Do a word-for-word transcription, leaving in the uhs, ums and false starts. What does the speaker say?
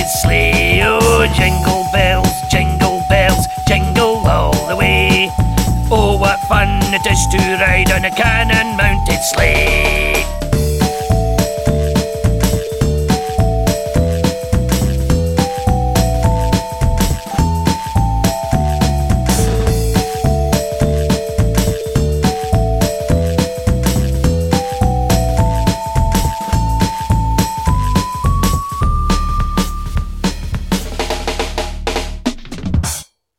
mounted sleigh. Oh, jingle bells, jingle bells, jingle all the way. Oh, what fun it is to ride on a cannon mounted sleigh.